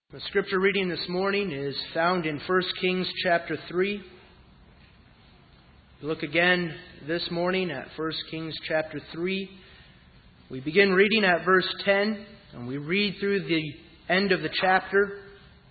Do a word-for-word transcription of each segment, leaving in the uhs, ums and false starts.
The scripture reading this morning is found in First Kings chapter three. Look again this morning at First Kings chapter three. We begin reading at verse ten, and we read through the end of the chapter.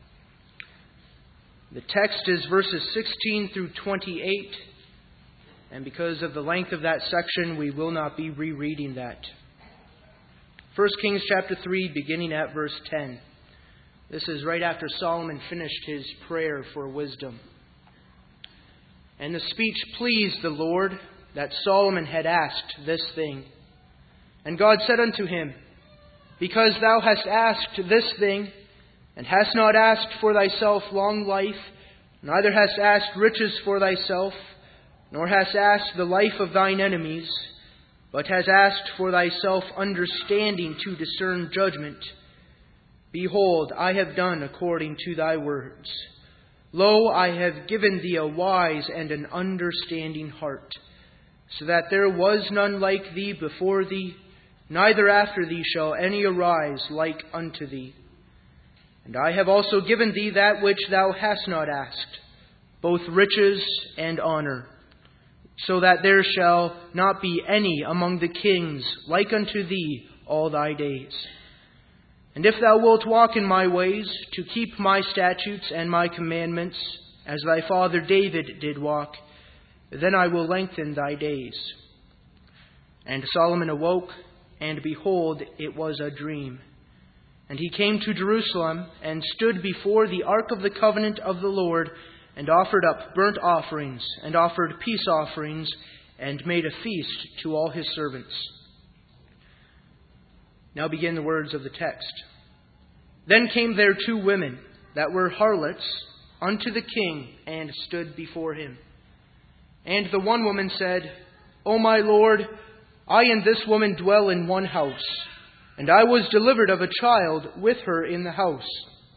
The text is verses sixteen through twenty-eight, and because of the length of that section, we will not be rereading that. First Kings chapter three, beginning at verse ten. This is right after Solomon finished his prayer for wisdom. And the speech pleased the Lord, that Solomon had asked this thing. And God said unto him, Because thou hast asked this thing, and hast not asked for thyself long life, neither hast asked riches for thyself, nor hast asked the life of thine enemies, but hast asked for thyself understanding to discern judgment, behold, I have done according to thy words. Lo, I have given thee a wise and an understanding heart, so that there was none like thee before thee, neither after thee shall any arise like unto thee. And I have also given thee that which thou hast not asked, both riches and honor, so that there shall not be any among the kings like unto thee all thy days. And if thou wilt walk in my ways, to keep my statutes and my commandments, as thy father David did walk, then I will lengthen thy days. And Solomon awoke, and behold, it was a dream. And he came to Jerusalem, and stood before the ark of the covenant of the Lord, and offered up burnt offerings, and offered peace offerings, and made a feast to all his servants. Now begin the words of the text. Then came there two women that were harlots unto the king, and stood before him. And the one woman said, O my lord, I and this woman dwell in one house, and I was delivered of a child with her in the house.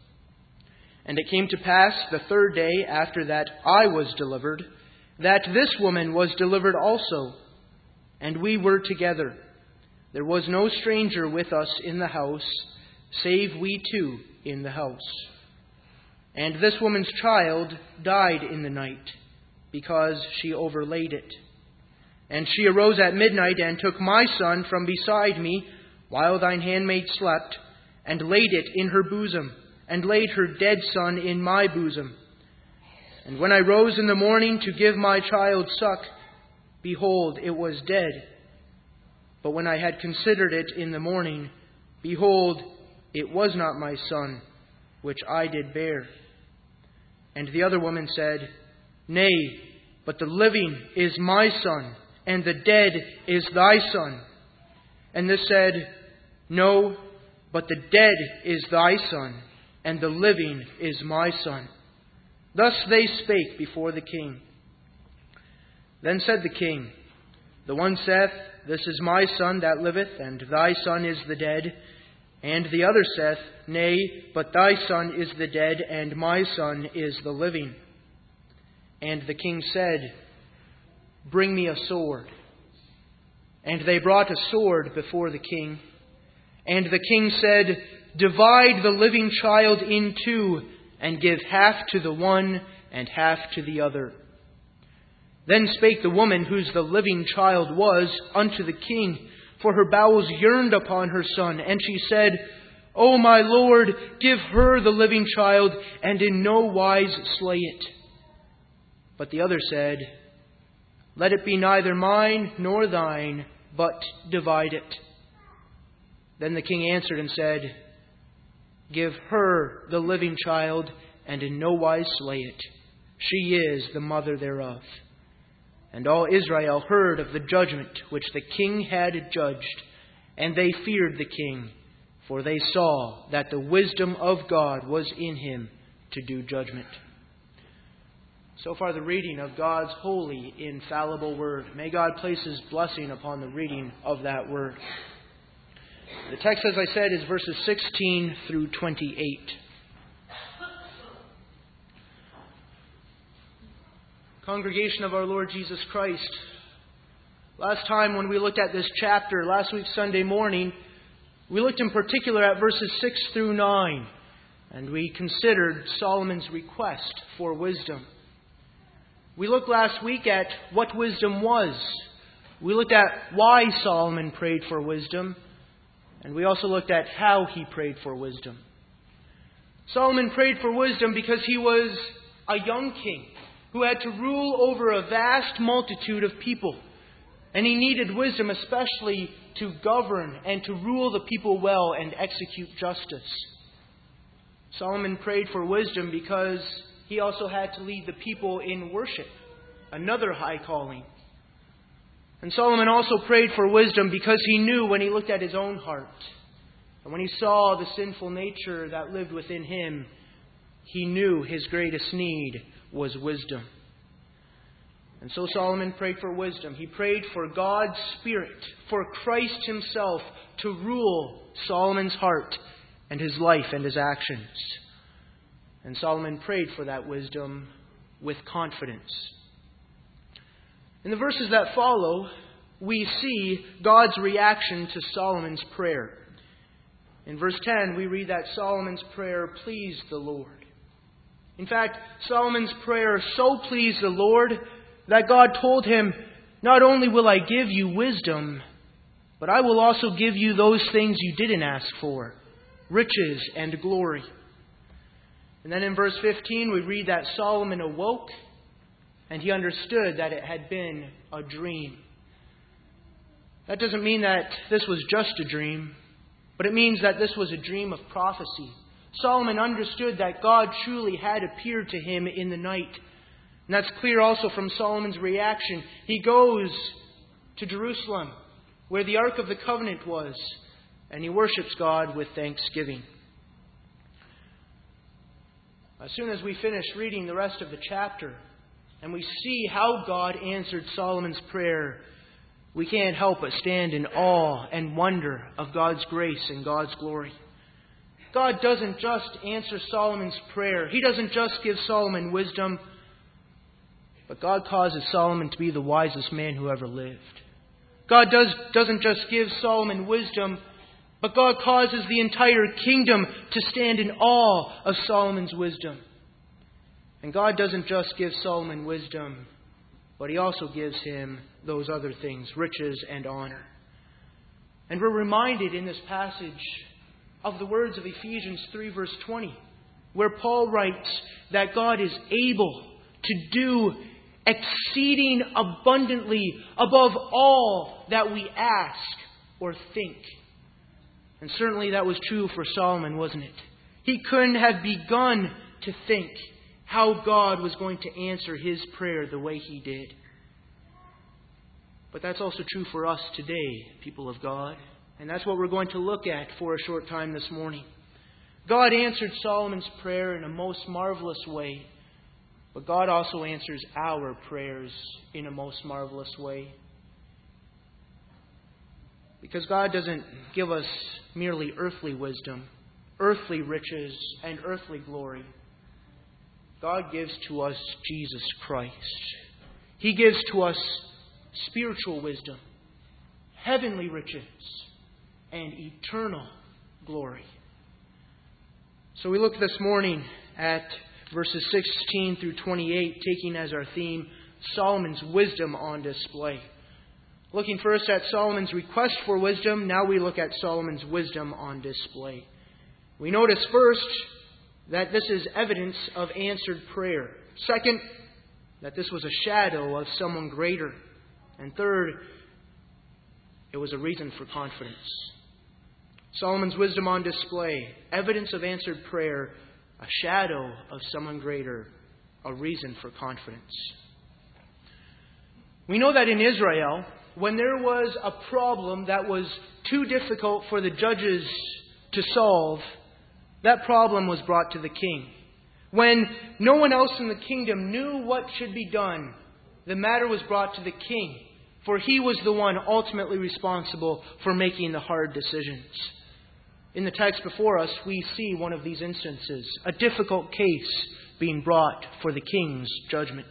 And it came to pass the third day after that I was delivered, that this woman was delivered also, and we were together. There was no stranger with us in the house, save we two in the house. And this woman's child died in the night, because she overlaid it. And she arose at midnight, and took my son from beside me, while thine handmaid slept, and laid it in her bosom, and laid her dead son in my bosom. And when I rose in the morning to give my child suck, behold, it was dead. But when I had considered it in the morning, behold, it was not my son, which I did bear. And the other woman said, Nay, but the living is my son, and the dead is thy son. And this said, No, but the dead is thy son, and the living is my son. Thus they spake before the king. Then said the king, The one saith, This is my son that liveth, and thy son is the dead. And the other saith, Nay, but thy son is the dead, and my son is the living. And the king said, Bring me a sword. And they brought a sword before the king. And the king said, Divide the living child in two, and give half to the one, and half to the other. Then spake the woman whose the living child was unto the king, for her bowels yearned upon her son. And she said, O my lord, give her the living child, and in no wise slay it. But the other said, Let it be neither mine nor thine, but divide it. Then the king answered and said, Give her the living child, and in no wise slay it. She is the mother thereof. And all Israel heard of the judgment which the king had judged, and they feared the king, for they saw that the wisdom of God was in him to do judgment. So far the reading of God's holy, infallible word. May God place His blessing upon the reading of that word. The text, as I said, is verses sixteen through twenty-eight. Congregation of our Lord Jesus Christ, last time when we looked at this chapter, last week Sunday morning, we looked in particular at verses six through nine. and we considered Solomon's request for wisdom. We looked last week at what wisdom was. We looked at why Solomon prayed for wisdom, and we also looked at how he prayed for wisdom. Solomon prayed for wisdom because he was a young king who had to rule over a vast multitude of people. And he needed wisdom especially to govern and to rule the people well and execute justice. Solomon prayed for wisdom because he also had to lead the people in worship, another high calling. And Solomon also prayed for wisdom because he knew when he looked at his own heart, and when he saw the sinful nature that lived within him, he knew his greatest need was wisdom. And so Solomon prayed for wisdom. He prayed for God's Spirit, for Christ Himself to rule Solomon's heart and his life and his actions. And Solomon prayed for that wisdom with confidence. In the verses that follow, we see God's reaction to Solomon's prayer. In verse ten, we read that Solomon's prayer pleased the Lord. In fact, Solomon's prayer so pleased the Lord that God told him, "Not only will I give you wisdom, but I will also give you those things you didn't ask for, riches and glory." And then in verse fifteen, we read that Solomon awoke and he understood that it had been a dream. That doesn't mean that this was just a dream, but it means that this was a dream of prophecy. Solomon understood that God truly had appeared to him in the night. And that's clear also from Solomon's reaction. He goes to Jerusalem, where the Ark of the Covenant was, and he worships God with thanksgiving. As soon as we finish reading the rest of the chapter, and we see how God answered Solomon's prayer, we can't help but stand in awe and wonder of God's grace and God's glory. God doesn't just answer Solomon's prayer. He doesn't just give Solomon wisdom, but God causes Solomon to be the wisest man who ever lived. God does, doesn't just give Solomon wisdom, but God causes the entire kingdom to stand in awe of Solomon's wisdom. And God doesn't just give Solomon wisdom, but He also gives him those other things, riches and honor. And we're reminded in this passage of the words of Ephesians three verse twenty, where Paul writes that God is able to do exceeding abundantly above all that we ask or think. And certainly that was true for Solomon, wasn't it? He couldn't have begun to think how God was going to answer his prayer the way He did. But that's also true for us today, people of God. And that's what we're going to look at for a short time this morning. God answered Solomon's prayer in a most marvelous way. But God also answers our prayers in a most marvelous way. Because God doesn't give us merely earthly wisdom, earthly riches, and earthly glory. God gives to us Jesus Christ. He gives to us spiritual wisdom, heavenly riches, and eternal glory. So we look this morning at verses sixteen through twenty-eight, taking as our theme Solomon's wisdom on display. Looking first at Solomon's request for wisdom, now we look at Solomon's wisdom on display. We notice first that this is evidence of answered prayer. Second, that this was a shadow of someone greater. And third, it was a reason for confidence. Solomon's wisdom on display, evidence of answered prayer, a shadow of someone greater, a reason for confidence. We know that in Israel, when there was a problem that was too difficult for the judges to solve, that problem was brought to the king. When no one else in the kingdom knew what should be done, the matter was brought to the king, for he was the one ultimately responsible for making the hard decisions. In the text before us, we see one of these instances, a difficult case being brought for the king's judgment.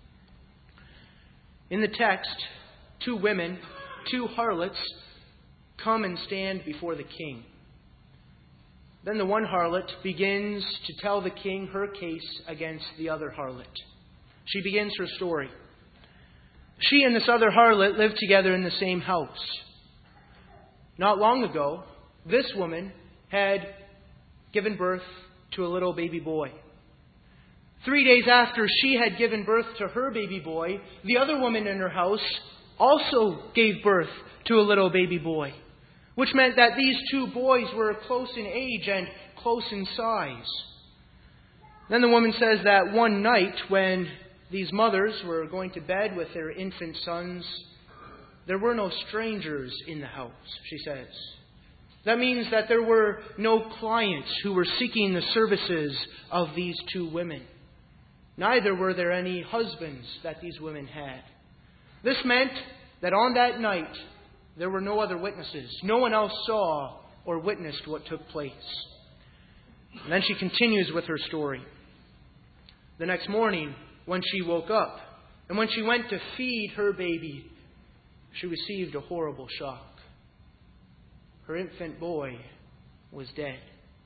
In the text, two women, two harlots, come and stand before the king. Then the one harlot begins to tell the king her case against the other harlot. She begins her story. She and this other harlot lived together in the same house. Not long ago, this woman had given birth to a little baby boy. Three days after she had given birth to her baby boy, the other woman in her house also gave birth to a little baby boy, which meant that these two boys were close in age and close in size. Then the woman says that one night when these mothers were going to bed with their infant sons, there were no strangers in the house, she says. That means that there were no clients who were seeking the services of these two women. Neither were there any husbands that these women had. This meant that on that night, there were no other witnesses. No one else saw or witnessed what took place. And then she continues with her story. The next morning, when she woke up, and when she went to feed her baby, she received a horrible shock. Her infant boy was dead.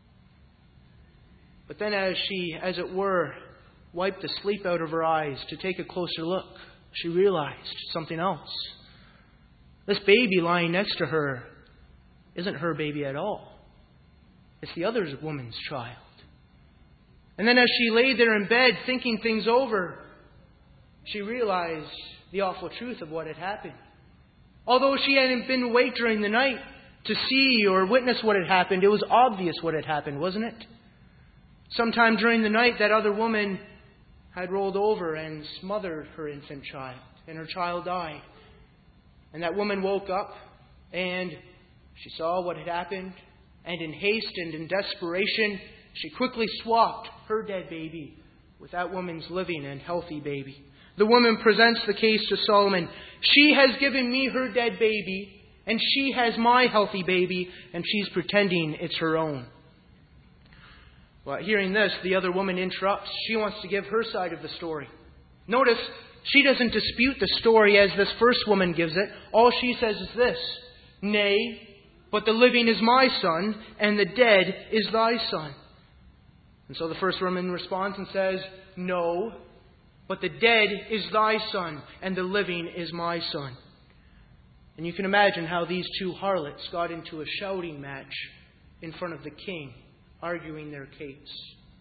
But then as she, as it were, wiped the sleep out of her eyes to take a closer look, she realized something else. This baby lying next to her isn't her baby at all. It's the other woman's child. And then as she lay there in bed thinking things over, she realized the awful truth of what had happened. Although she hadn't been awake during the night to see or witness what had happened, it was obvious what had happened, wasn't it? Sometime during the night, that other woman had rolled over and smothered her infant child, and her child died. And that woman woke up, and she saw what had happened, and in haste and in desperation, she quickly swapped her dead baby with that woman's living and healthy baby. The woman presents the case to Solomon. She has given me her dead baby, and she has my healthy baby, and she's pretending it's her own. Well, hearing this, the other woman interrupts. She wants to give her side of the story. Notice, she doesn't dispute the story as this first woman gives it. All she says is this: "Nay, but the living is my son, and the dead is thy son." And so the first woman responds and says, "No, but the dead is thy son, and the living is my son." And you can imagine how these two harlots got into a shouting match in front of the king, arguing their case.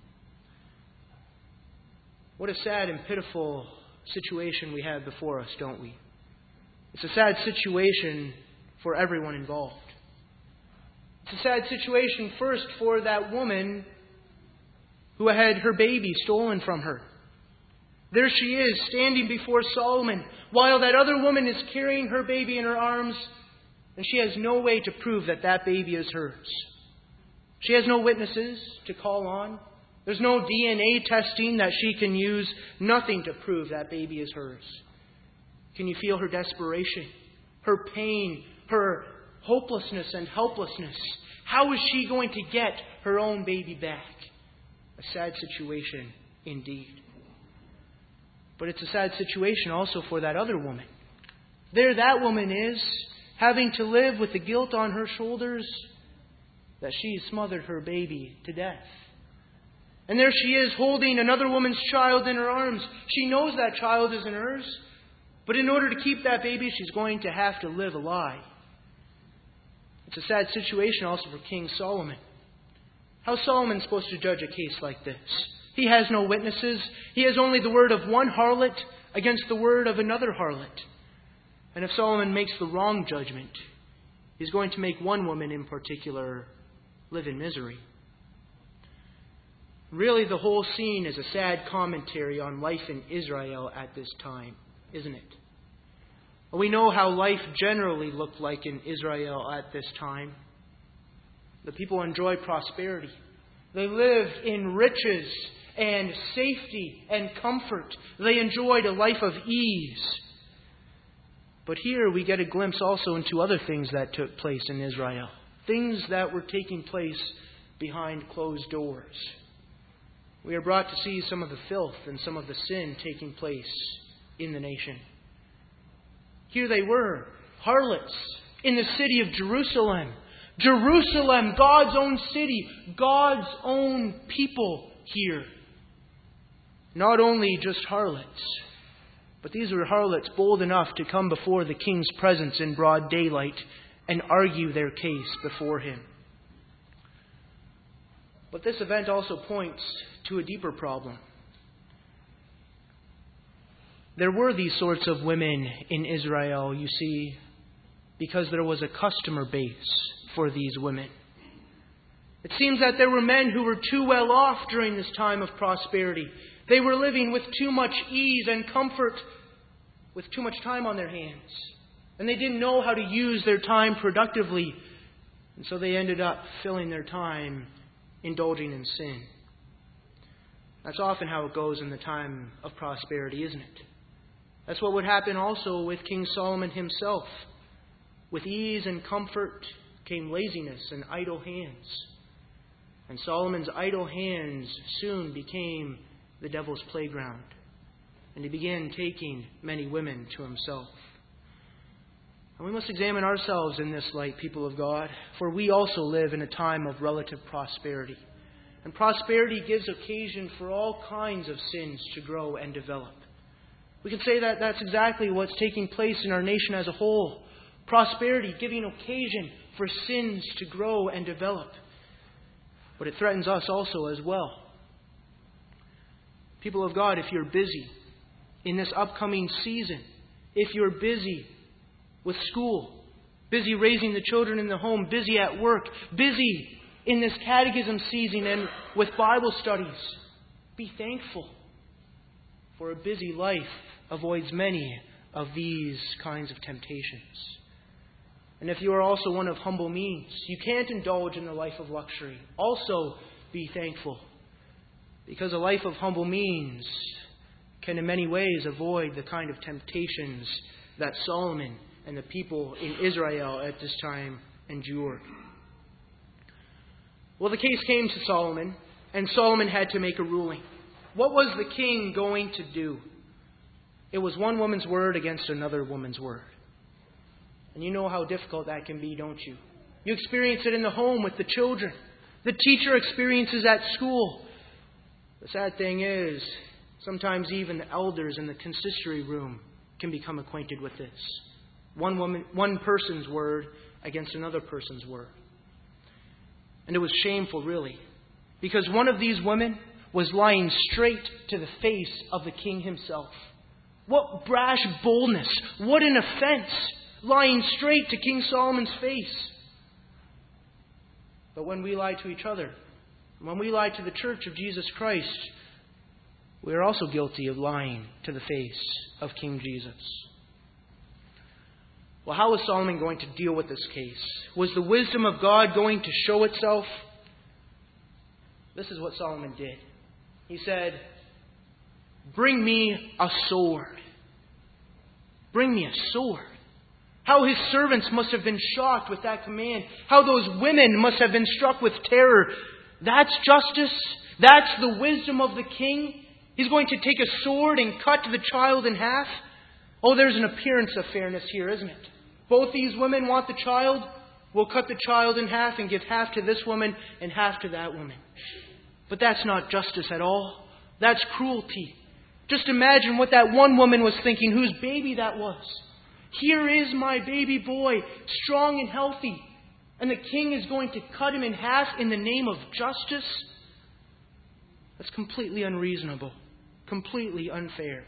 What a sad and pitiful situation we have before us, don't we? It's a sad situation for everyone involved. It's a sad situation first for that woman who had her baby stolen from her. There she is, standing before Solomon, while that other woman is carrying her baby in her arms, and she has no way to prove that that baby is hers. She has no witnesses to call on. There's no D N A testing that she can use, nothing to prove that baby is hers. Can you feel her desperation, her pain, her hopelessness and helplessness? How is she going to get her own baby back? A sad situation indeed. But it's a sad situation also for that other woman. There that woman is, having to live with the guilt on her shoulders that she smothered her baby to death. And there she is, holding another woman's child in her arms. She knows that child isn't hers, but in order to keep that baby, she's going to have to live a lie. It's a sad situation also for King Solomon. How's Solomon supposed to judge a case like this? He has no witnesses. He has only the word of one harlot against the word of another harlot. And if Solomon makes the wrong judgment, he's going to make one woman in particular live in misery. Really, the whole scene is a sad commentary on life in Israel at this time, isn't it? We know how life generally looked like in Israel at this time. The people enjoyed prosperity. They lived in riches and safety and comfort. They enjoyed a life of ease. But here we get a glimpse also into other things that took place in Israel. Things that were taking place behind closed doors. We are brought to see some of the filth and some of the sin taking place in the nation. Here they were, harlots in the city of Jerusalem, Jerusalem, God's own city, God's own people here. Not only just harlots, but these were harlots bold enough to come before the king's presence in broad daylight and argue their case before him. But this event also points to a deeper problem. There were these sorts of women in Israel, you see, because there was a customer base for these women. It seems that there were men who were too well off during this time of prosperity. They were living with too much ease and comfort, with too much time on their hands. And they didn't know how to use their time productively. And so they ended up filling their time indulging in sin. That's often how it goes in the time of prosperity, isn't it? That's what would happen also with King Solomon himself. With ease and comfort came laziness and idle hands. And Solomon's idle hands soon became the devil's playground. And he began taking many women to himself. And we must examine ourselves in this light, people of God, for we also live in a time of relative prosperity. And prosperity gives occasion for all kinds of sins to grow and develop. We can say that that's exactly what's taking place in our nation as a whole. Prosperity giving occasion for sins to grow and develop. But it threatens us also as well. People of God, if you're busy in this upcoming season, if you're busy with school, busy raising the children in the home, busy at work, busy in this catechism season and with Bible studies, be thankful. For a busy life avoids many of these kinds of temptations. And if you are also one of humble means, you can't indulge in the life of luxury. Also be thankful. Because a life of humble means can in many ways avoid the kind of temptations that Solomon and the people in Israel at this time endured. Well, the case came to Solomon, and Solomon had to make a ruling. What was the king going to do? It was one woman's word against another woman's word. And you know how difficult that can be, don't you? You experience it in the home with the children. The teacher experiences at school. The sad thing is, sometimes even the elders in the consistory room can become acquainted with this. One woman, one person's word against another person's word. And it was shameful, really, because one of these women was lying straight to the face of the king himself. What brash boldness! What an offense! Lying straight to King Solomon's face. But when we lie to each other, when we lie to the Church of Jesus Christ, we are also guilty of lying to the face of King Jesus. Well, how was Solomon going to deal with this case? Was the wisdom of God going to show itself? This is what Solomon did. He said, "Bring me a sword. Bring me a sword." How his servants must have been shocked with that command. How those women must have been struck with terror. That's justice. That's the wisdom of the king. He's going to take a sword and cut the child in half. Oh, there's an appearance of fairness here, isn't it? Both these women want the child. We'll cut the child in half and give half to this woman and half to that woman. But that's not justice at all. That's cruelty. Just imagine what that one woman was thinking, whose baby that was. Here is my baby boy, strong and healthy, and the king is going to cut him in half in the name of justice? That's completely unreasonable, completely unfair.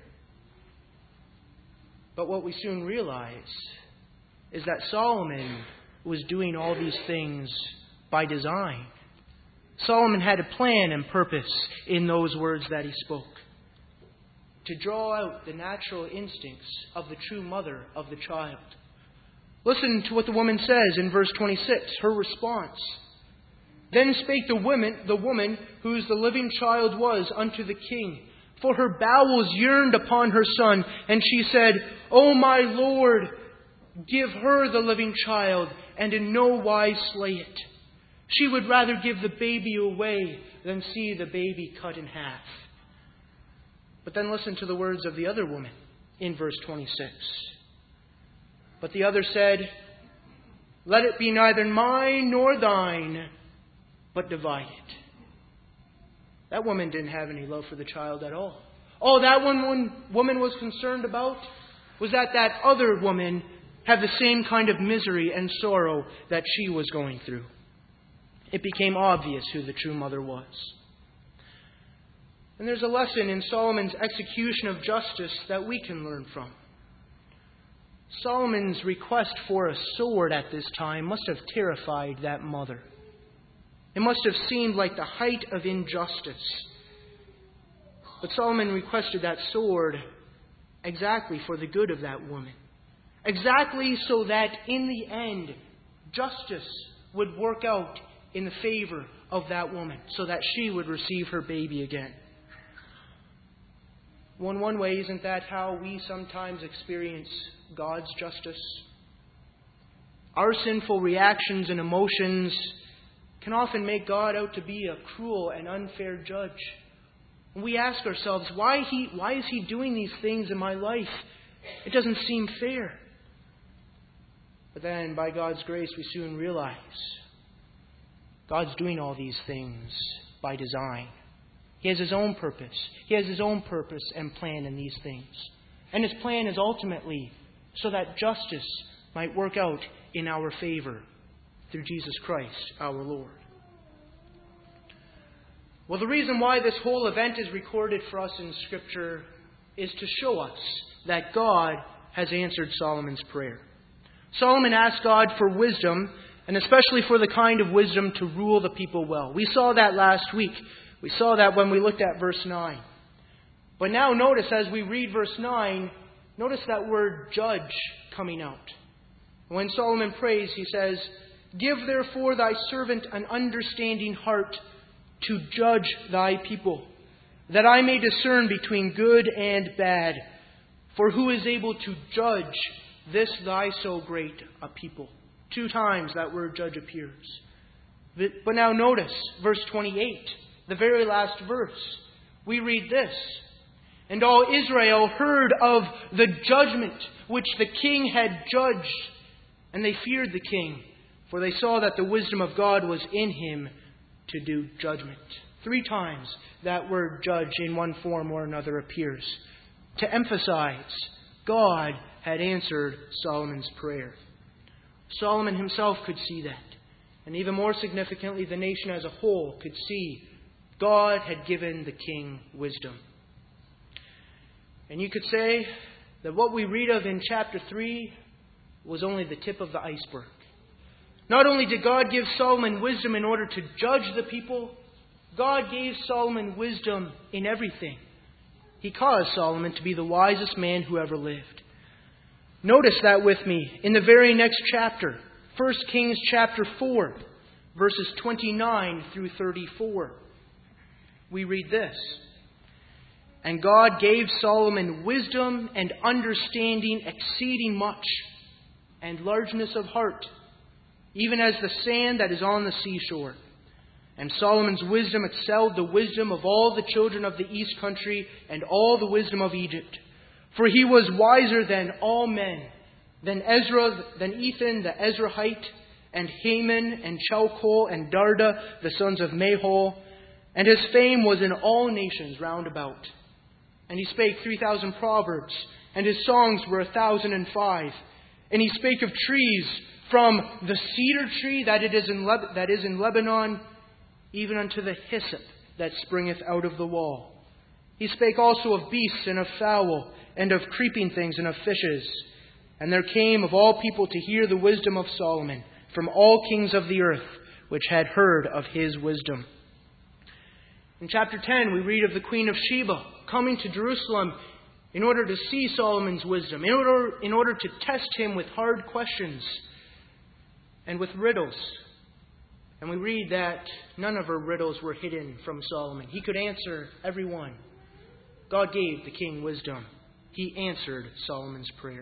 But what we soon realize is that Solomon was doing all these things by design. Solomon had a plan and purpose in those words that he spoke. To draw out the natural instincts of the true mother of the child. Listen to what the woman says in verse twenty-six, her response. "Then spake the woman, the woman whose the living child was unto the king, for her bowels yearned upon her son, and she said, O my Lord, give her the living child, and in no wise slay it. She would rather give the baby away than see the baby cut in half." But then listen to the words of the other woman in verse twenty-six. "But the other said, Let it be neither mine nor thine, but divided. That woman didn't have any love for the child at all. All that one woman was concerned about was that that other woman had the same kind of misery and sorrow that she was going through. It became obvious who the true mother was. And there's a lesson in Solomon's execution of justice that we can learn from. Solomon's request for a sword at this time must have terrified that mother. It must have seemed like the height of injustice. But Solomon requested that sword exactly for the good of that woman. Exactly so that in the end, justice would work out in the favor of that woman, so that she would receive her baby again. Well, in one way, isn't that how we sometimes experience God's justice? Our sinful reactions and emotions can often make God out to be a cruel and unfair judge. And we ask ourselves, why he, why is He doing these things in my life? It doesn't seem fair. But then, by God's grace, we soon realize God's doing all these things by design. He has His own purpose. He has His own purpose and plan in these things. And His plan is ultimately so that justice might work out in our favor through Jesus Christ, our Lord. Well, the reason why this whole event is recorded for us in Scripture is to show us that God has answered Solomon's prayer. Solomon asked God for wisdom, and especially for the kind of wisdom to rule the people well. We saw that last week. We saw that when we looked at verse nine. But now notice, as we read verse nine, notice that word judge coming out. When Solomon prays, he says, "Give therefore thy servant an understanding heart to judge thy people, that I may discern between good and bad. For who is able to judge this thy so great a people?" Two times that word judge appears. But now notice, verse twenty-eight, the very last verse. We read this: "And all Israel heard of the judgment which the king had judged, and they feared the king, for they saw that the wisdom of God was in him to do judgment." Three times that word judge in one form or another appears, to emphasize God had answered Solomon's prayer. Solomon himself could see that. And even more significantly, the nation as a whole could see God had given the king wisdom. And you could say that what we read of in chapter three was only the tip of the iceberg. Not only did God give Solomon wisdom in order to judge the people, God gave Solomon wisdom in everything. He caused Solomon to be the wisest man who ever lived. Notice that with me in the very next chapter, First Kings chapter four, verses twenty-nine through thirty-four. We read this: "And God gave Solomon wisdom and understanding exceeding much, and largeness of heart, even as the sand that is on the seashore. And Solomon's wisdom excelled the wisdom of all the children of the east country and all the wisdom of Egypt. For he was wiser than all men, than Ezra, than Ethan the Ezrahite, and Haman, and Chalcol, and Darda, the sons of Mahol. And his fame was in all nations round about. And he spake three thousand proverbs, and his songs were a thousand and five. And he spake of trees, from the cedar tree that it is in Leb- that is in Lebanon, even unto the hyssop that springeth out of the wall. He spake also of beasts and of fowl, and of creeping things and of fishes. And there came of all people to hear the wisdom of Solomon, from all kings of the earth, which had heard of his wisdom." In chapter ten, we read of the Queen of Sheba coming to Jerusalem in order to see Solomon's wisdom, in order, in order to test him with hard questions and with riddles. And we read that none of her riddles were hidden from Solomon. He could answer every one. God gave the king wisdom. He answered Solomon's prayer.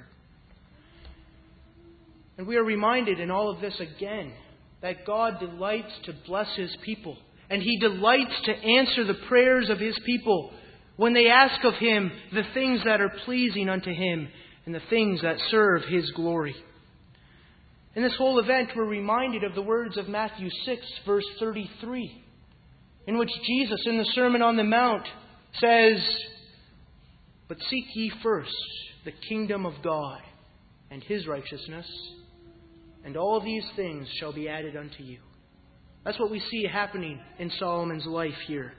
And we are reminded in all of this again that God delights to bless His people. And He delights to answer the prayers of His people when they ask of Him the things that are pleasing unto Him and the things that serve His glory. In this whole event, we're reminded of the words of Matthew six, verse thirty-three, in which Jesus, in the Sermon on the Mount, says, "But seek ye first the kingdom of God and His righteousness, and all these things shall be added unto you." That's what we see happening in Solomon's life here.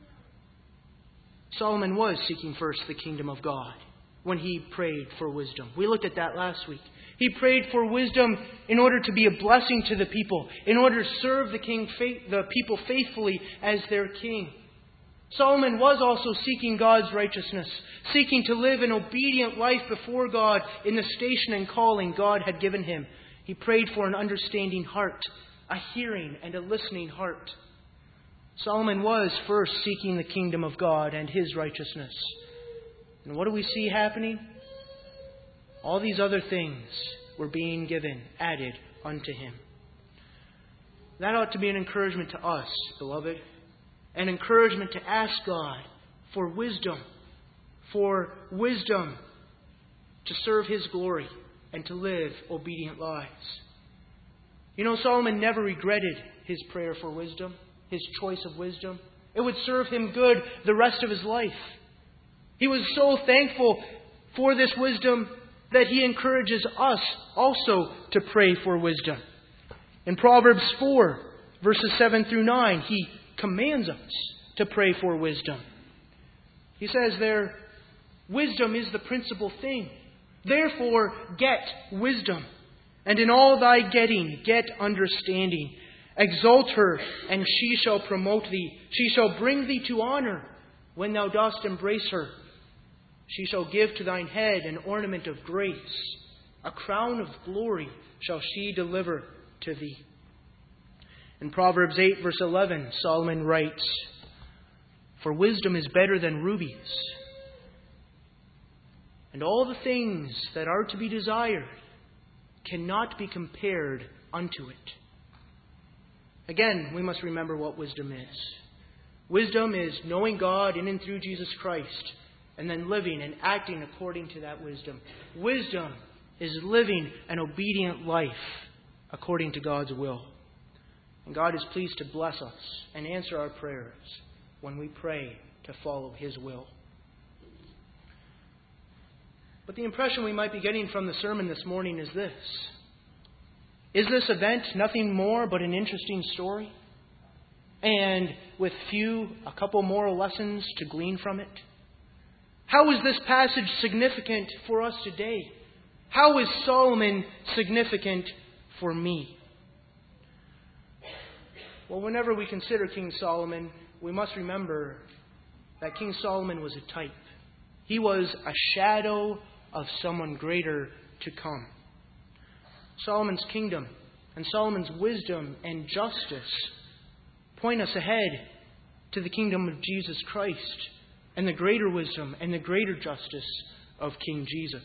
Solomon was seeking first the kingdom of God when he prayed for wisdom. We looked at that last week. He prayed for wisdom in order to be a blessing to the people, in order to serve the king, the people faithfully as their king. Solomon was also seeking God's righteousness, seeking to live an obedient life before God in the station and calling God had given him. He prayed for an understanding heart, a hearing and a listening heart. Solomon was first seeking the kingdom of God and His righteousness. And what do we see happening? All these other things were being given, added unto him. That ought to be an encouragement to us, beloved. An encouragement to ask God for wisdom. For wisdom to serve His glory and to live obedient lives. You know, Solomon never regretted his prayer for wisdom, his choice of wisdom. It would serve him good the rest of his life. He was so thankful for this wisdom that he encourages us also to pray for wisdom. In Proverbs four, verses seven through nine, he commands us to pray for wisdom. He says there, "Wisdom is the principal thing. Therefore get wisdom. And in all thy getting, get understanding. Exalt her, and she shall promote thee. She shall bring thee to honor when thou dost embrace her. She shall give to thine head an ornament of grace. A crown of glory shall she deliver to thee." In Proverbs eight, verse eleven, Solomon writes, "For wisdom is better than rubies, and all the things that are to be desired cannot be compared unto it." Again, we must remember what wisdom is. Wisdom is knowing God in and through Jesus Christ, and then living and acting according to that wisdom. Wisdom is living an obedient life according to God's will. And God is pleased to bless us and answer our prayers when we pray to follow His will. But the impression we might be getting from the sermon this morning is this. Is this event nothing more but an interesting story? And with few, a couple moral lessons to glean from it? How is this passage significant for us today? How is Solomon significant for me? Well, whenever we consider King Solomon, we must remember that King Solomon was a type. He was a shadow of someone greater to come. Solomon's kingdom and Solomon's wisdom and justice point us ahead to the kingdom of Jesus Christ and the greater wisdom and the greater justice of King Jesus.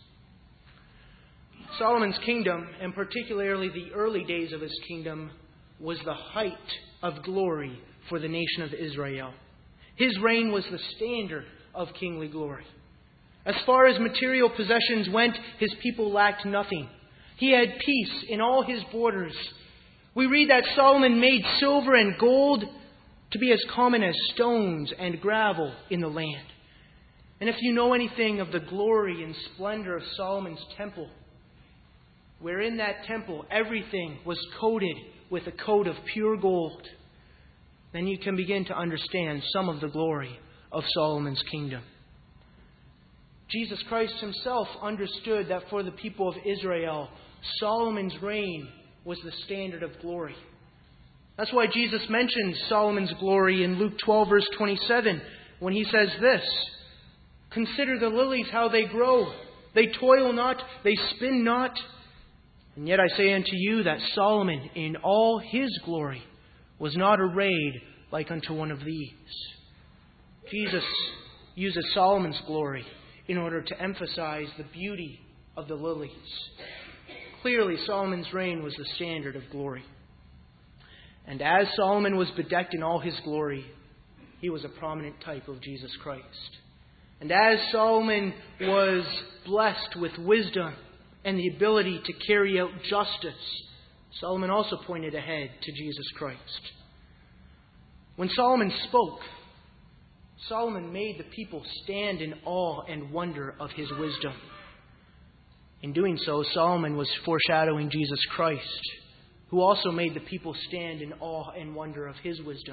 Solomon's kingdom, and particularly the early days of his kingdom, was the height of glory for the nation of Israel. His reign was the standard of kingly glory. As far as material possessions went, his people lacked nothing. He had peace in all his borders. We read that Solomon made silver and gold to be as common as stones and gravel in the land. And if you know anything of the glory and splendor of Solomon's temple, where in that temple everything was coated with a coat of pure gold, then you can begin to understand some of the glory of Solomon's kingdom. Jesus Christ Himself understood that for the people of Israel, Solomon's reign was the standard of glory. That's why Jesus mentions Solomon's glory in Luke twelve, verse twenty-seven, when He says this, "Consider the lilies, how they grow. They toil not, they spin not. And yet I say unto you that Solomon in all his glory was not arrayed like unto one of these." Jesus uses Solomon's glory in order to emphasize the beauty of the lilies. Clearly, Solomon's reign was the standard of glory. And as Solomon was bedecked in all his glory, he was a prominent type of Jesus Christ. And as Solomon was blessed with wisdom, and the ability to carry out justice, Solomon also pointed ahead to Jesus Christ. When Solomon spoke, Solomon made the people stand in awe and wonder of his wisdom. In doing so, Solomon was foreshadowing Jesus Christ, who also made the people stand in awe and wonder of his wisdom.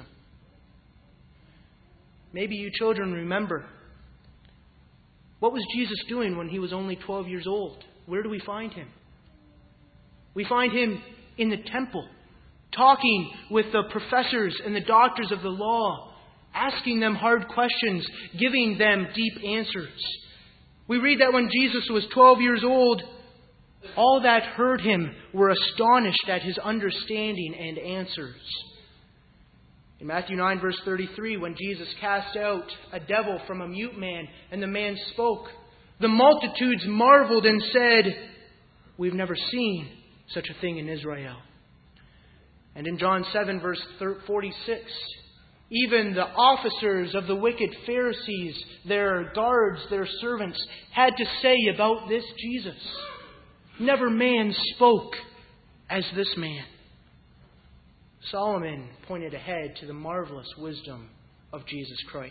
Maybe you children remember, what was Jesus doing when he was only twelve years old? Where do we find him? We find him in the temple, talking with the professors and the doctors of the law, asking them hard questions, giving them deep answers. We read that when Jesus was twelve years old, all that heard him were astonished at his understanding and answers. In Matthew nine, verse thirty-three, when Jesus cast out a devil from a mute man and the man spoke, the multitudes marveled and said, "We've never seen such a thing in Israel." And in John seven, verse forty-six, even the officers of the wicked Pharisees, their guards, their servants, had to say about this Jesus, "Never man spoke as this man." Solomon pointed ahead to the marvelous wisdom of Jesus Christ.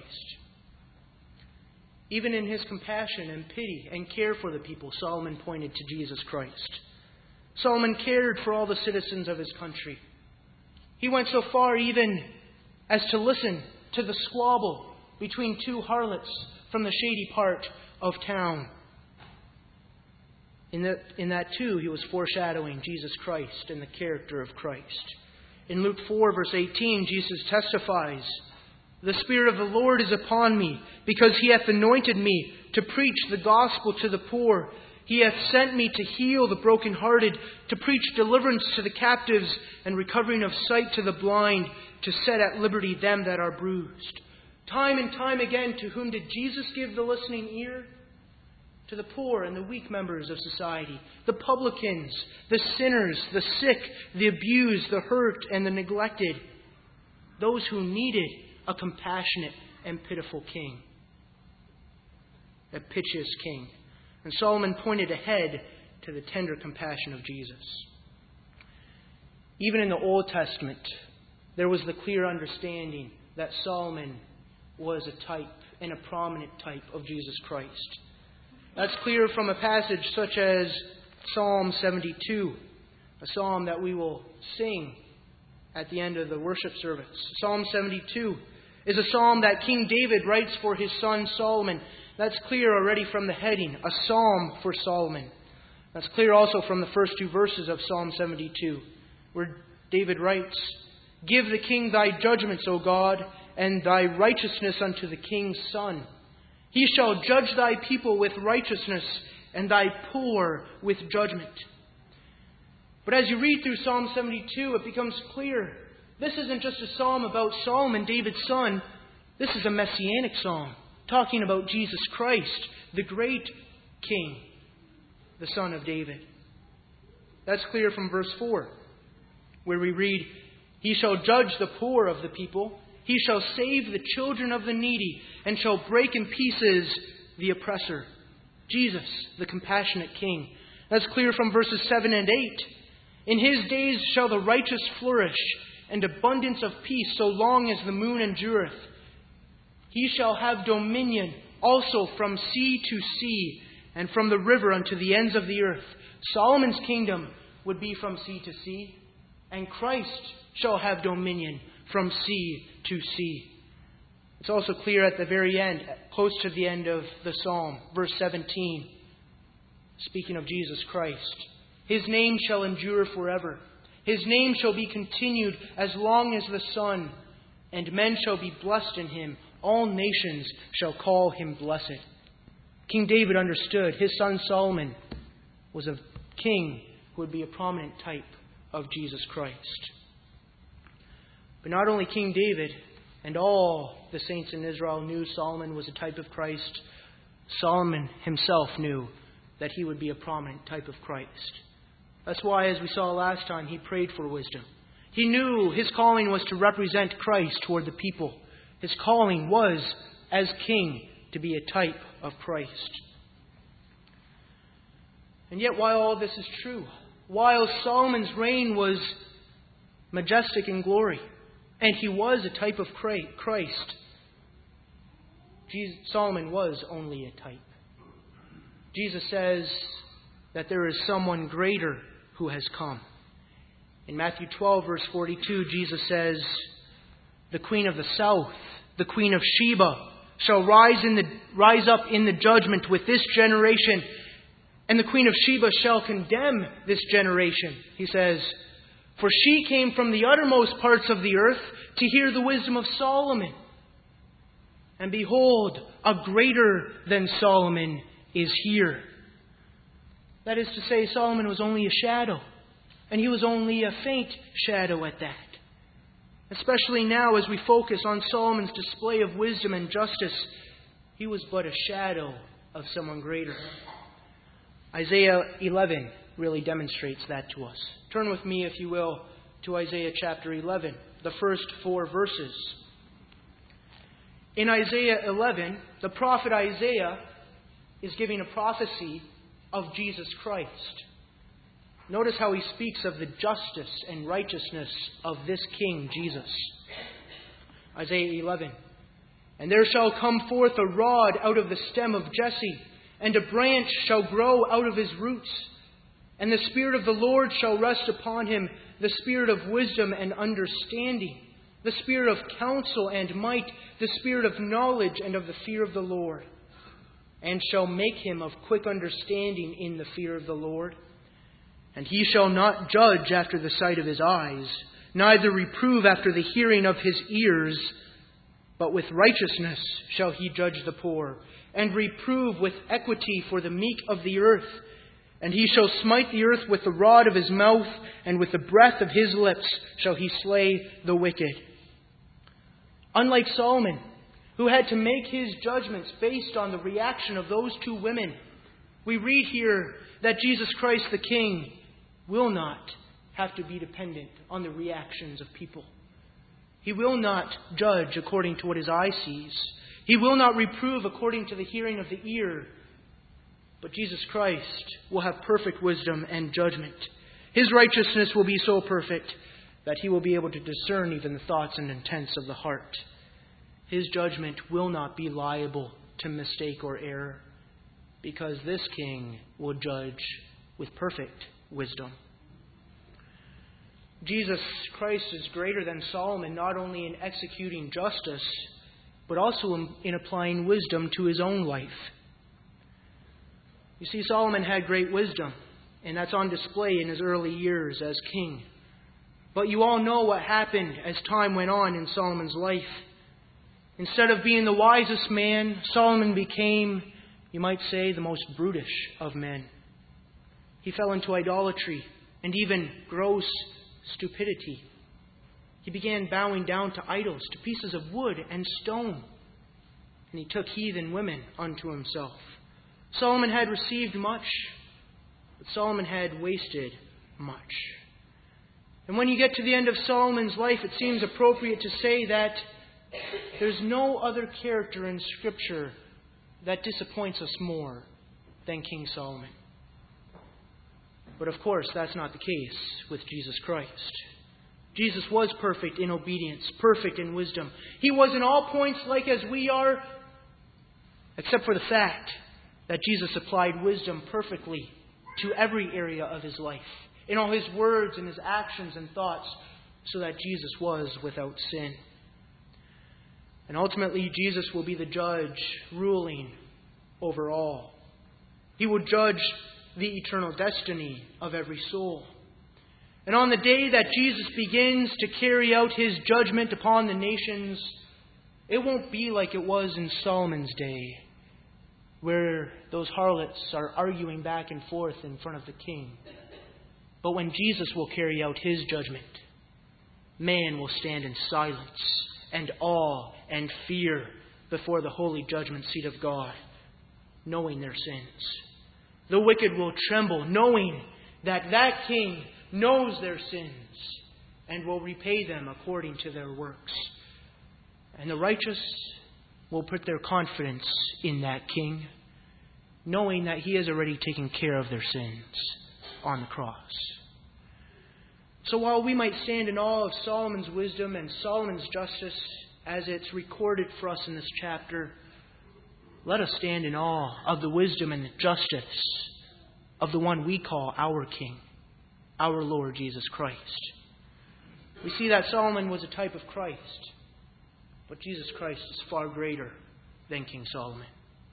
Even in his compassion and pity and care for the people, Solomon pointed to Jesus Christ. Solomon cared for all the citizens of his country. He went so far even as to listen to the squabble between two harlots from the shady part of town. In that, in that too, he was foreshadowing Jesus Christ and the character of Christ. In Luke four, verse eighteen, Jesus testifies, "The Spirit of the Lord is upon me, because he hath anointed me to preach the gospel to the poor. He hath sent me to heal the brokenhearted, to preach deliverance to the captives, and recovering of sight to the blind, to set at liberty them that are bruised." Time and time again, to whom did Jesus give the listening ear? To the poor and the weak members of society, the publicans, the sinners, the sick, the abused, the hurt, and the neglected, those who needed a compassionate and pitiful king, a piteous king. And Solomon pointed ahead to the tender compassion of Jesus. Even in the Old Testament, there was the clear understanding that Solomon was a type and a prominent type of Jesus Christ. That's clear from a passage such as Psalm seventy-two, a psalm that we will sing at the end of the worship service. Psalm seventy-two is a psalm that King David writes for his son Solomon. That's clear already from the heading, a psalm for Solomon. That's clear also from the first two verses of Psalm seventy-two, where David writes, "Give the king thy judgments, O God, and thy righteousness unto the king's son. He shall judge thy people with righteousness, and thy poor with judgment." But as you read through Psalm seventy-two, it becomes clear this isn't just a psalm about Solomon, David's son. This is a messianic psalm, talking about Jesus Christ, the great King, the Son of David. That's clear from verse four, where we read, "He shall judge the poor of the people. He shall save the children of the needy, and shall break in pieces the oppressor." Jesus, the compassionate King. That's clear from verses seven and eight. "In his days shall the righteous flourish, and abundance of peace so long as the moon endureth. He shall have dominion also from sea to sea, and from the river unto the ends of the earth." Solomon's kingdom would be from sea to sea, and Christ shall have dominion from sea to sea. It's also clear at the very end, close to the end of the psalm, verse seventeen, speaking of Jesus Christ. "His name shall endure forever. His name shall be continued as long as the sun, and men shall be blessed in him. All nations shall call him blessed." King David understood his son Solomon was a king who would be a prominent type of Jesus Christ. But not only King David and all the saints in Israel knew Solomon was a type of Christ, Solomon himself knew that he would be a prominent type of Christ. That's why, as we saw last time, he prayed for wisdom. He knew his calling was to represent Christ toward the people. His calling was, as king, to be a type of Christ. And yet, while all this is true, while Solomon's reign was majestic in glory, and he was a type of Christ, Jesus, Solomon was only a type. Jesus says that there is someone greater who has come. In Matthew twelve, verse forty-two, Jesus says, "The queen of the south, the queen of Sheba, shall rise in the rise up in the judgment with this generation, and the queen of Sheba shall condemn this generation." He says, "For she came from the uttermost parts of the earth to hear the wisdom of Solomon. And behold, a greater than Solomon is here." That is to say, Solomon was only a shadow, and he was only a faint shadow at that. Especially now as we focus on Solomon's display of wisdom and justice, he was but a shadow of someone greater. Isaiah eleven really demonstrates that to us. Turn with me, if you will, to Isaiah chapter eleven, the first four verses. In Isaiah eleven, the prophet Isaiah is giving a prophecy of Jesus Christ. Notice how he speaks of the justice and righteousness of this King, Jesus. Isaiah eleven. "And there shall come forth a rod out of the stem of Jesse, and a branch shall grow out of his roots. And the Spirit of the Lord shall rest upon him, the Spirit of wisdom and understanding, the Spirit of counsel and might, the Spirit of knowledge and of the fear of the Lord. And shall make him of quick understanding in the fear of the Lord. And he shall not judge after the sight of his eyes, neither reprove after the hearing of his ears. But with righteousness shall he judge the poor, and reprove with equity for the meek of the earth. And he shall smite the earth with the rod of his mouth, and with the breath of his lips shall he slay the wicked." Unlike Solomon, who had to make his judgments based on the reaction of those two women, we read here that Jesus Christ the King will not have to be dependent on the reactions of people. He will not judge according to what his eye sees. He will not reprove according to the hearing of the ear. But Jesus Christ will have perfect wisdom and judgment. His righteousness will be so perfect that he will be able to discern even the thoughts and intents of the heart. His judgment will not be liable to mistake or error, because this King will judge with perfect wisdom. Jesus Christ is greater than Solomon, not only in executing justice, but also in, in applying wisdom to his own life. You see, Solomon had great wisdom, and that's on display in his early years as king. But you all know what happened as time went on in Solomon's life. Instead of being the wisest man, Solomon became, you might say, the most brutish of men. He fell into idolatry and even gross stupidity. He began bowing down to idols, to pieces of wood and stone. And he took heathen women unto himself. Solomon had received much, but Solomon had wasted much. And when you get to the end of Solomon's life, it seems appropriate to say that there's no other character in Scripture that disappoints us more than King Solomon. But of course, that's not the case with Jesus Christ. Jesus was perfect in obedience, perfect in wisdom. He was in all points like as we are, except for the fact that Jesus applied wisdom perfectly to every area of his life, in all his words and his actions and thoughts, so that Jesus was without sin. And ultimately, Jesus will be the judge ruling over all. He will judge the eternal destiny of every soul. And on the day that Jesus begins to carry out his judgment upon the nations, it won't be like it was in Solomon's day, where those harlots are arguing back and forth in front of the king. But when Jesus will carry out his judgment, man will stand in silence and awe and fear before the holy judgment seat of God, knowing their sins. The wicked will tremble, knowing that that king knows their sins and will repay them according to their works. And the righteous will put their confidence in that king, knowing that He has already taken care of their sins on the cross. So while we might stand in awe of Solomon's wisdom and Solomon's justice as it's recorded for us in this chapter, let us stand in awe of the wisdom and the justice of the one we call our King, our Lord Jesus Christ. We see that Solomon was a type of Christ, but Jesus Christ is far greater than King Solomon.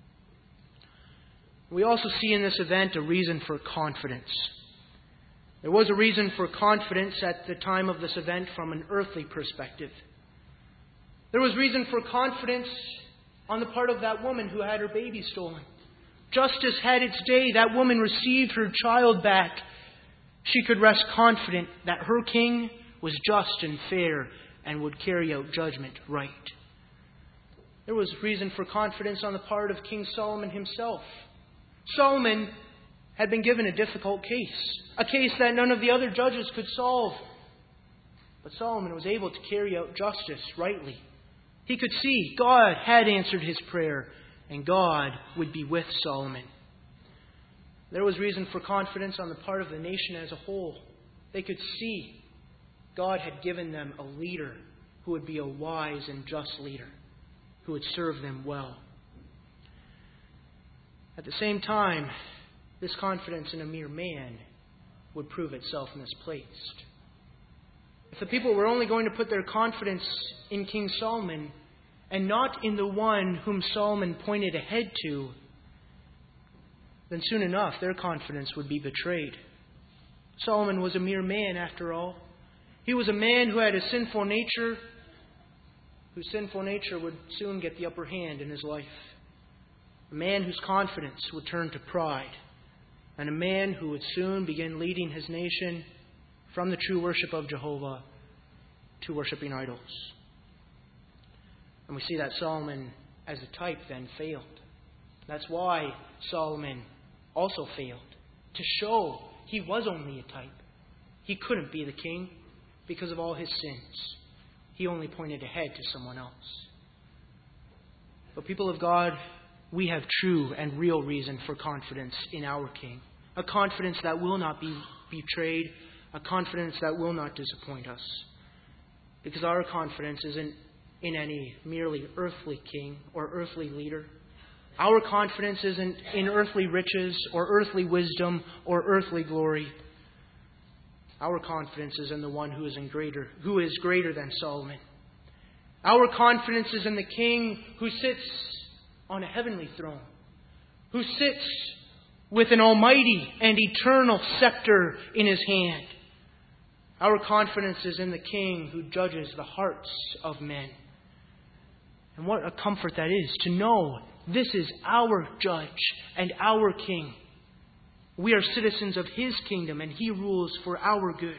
We also see in this event a reason for confidence. There was a reason for confidence at the time of this event from an earthly perspective. There was reason for confidence on the part of that woman who had her baby stolen. Justice had its day. That woman received her child back. She could rest confident that her king was just and fair and would carry out judgment right. There was reason for confidence on the part of King Solomon himself. Solomon had been given a difficult case, a case that none of the other judges could solve. But Solomon was able to carry out justice rightly. He could see God had answered his prayer, and God would be with Solomon. There was reason for confidence on the part of the nation as a whole. They could see God had given them a leader who would be a wise and just leader, who would serve them well. At the same time, this confidence in a mere man would prove itself misplaced. If the people were only going to put their confidence in King Solomon and not in the one whom Solomon pointed ahead to, then soon enough their confidence would be betrayed. Solomon was a mere man after all. He was a man who had a sinful nature, whose sinful nature would soon get the upper hand in his life. A man whose confidence would turn to pride, and a man who would soon begin leading his nation from the true worship of Jehovah to worshiping idols. And we see that Solomon, as a type, then failed. That's why Solomon also failed, to show he was only a type. He couldn't be the king because of all his sins. He only pointed ahead to someone else. But people of God, we have true and real reason for confidence in our King. A confidence that will not be betrayed. A confidence that will not disappoint us. Because our confidence isn't in any merely earthly king or earthly leader. Our confidence isn't in earthly riches or earthly wisdom or earthly glory. Our confidence is in the one who is in greater, who is greater than Solomon. Our confidence is in the King who sits on a heavenly throne, who sits with an almighty and eternal scepter in his hand. Our confidence is in the King who judges the hearts of men. And what a comfort that is to know this is our judge and our King. We are citizens of His kingdom and He rules for our good.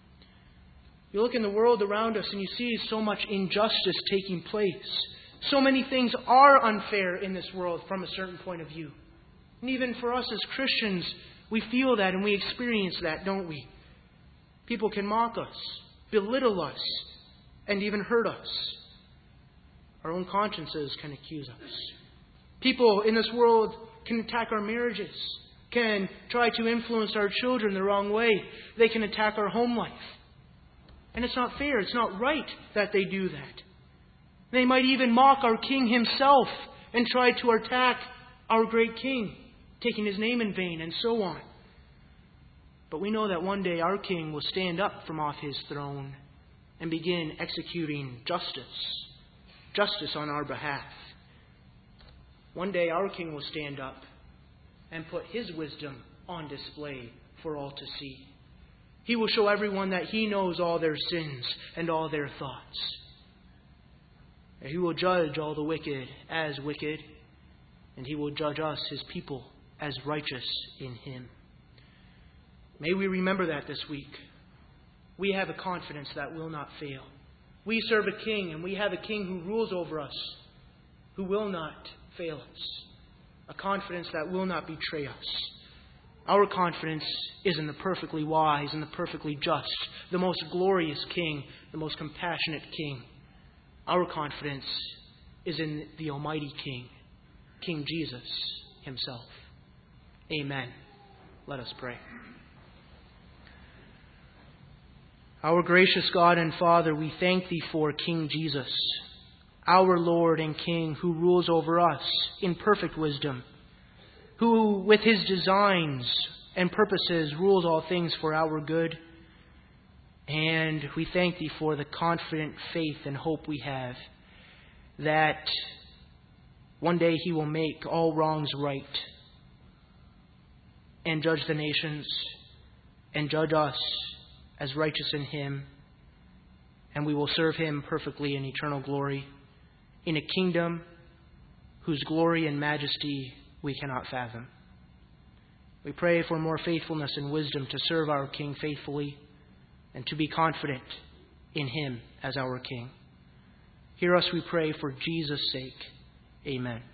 You look in the world around us and you see so much injustice taking place. So many things are unfair in this world from a certain point of view. And even for us as Christians, we feel that and we experience that, don't we? People can mock us, belittle us, and even hurt us. Our own consciences can accuse us. People in this world can attack our marriages, can try to influence our children the wrong way. They can attack our home life. And it's not fair, it's not right that they do that. They might even mock our King Himself and try to attack our great King, taking His name in vain and so on. But we know that one day our King will stand up from off His throne and begin executing justice. Justice on our behalf. One day our King will stand up and put His wisdom on display for all to see. He will show everyone that He knows all their sins and all their thoughts. And He will judge all the wicked as wicked, and He will judge us, His people, as righteous in Him. May we remember that this week. We have a confidence that will not fail. We serve a King, and we have a King who rules over us, who will not fail us. A confidence that will not betray us. Our confidence is in the perfectly wise and the perfectly just, the most glorious King, the most compassionate King. Our confidence is in the Almighty King, King Jesus Himself. Amen. Let us pray. Our gracious God and Father, we thank Thee for King Jesus, our Lord and King, who rules over us in perfect wisdom, who with His designs and purposes rules all things for our good. And we thank Thee for the confident faith and hope we have that one day He will make all wrongs right and judge the nations and judge us as righteous in Him, and we will serve Him perfectly in eternal glory, in a kingdom whose glory and majesty we cannot fathom. We pray for more faithfulness and wisdom to serve our King faithfully and to be confident in Him as our King. Hear us, we pray, for Jesus' sake. Amen.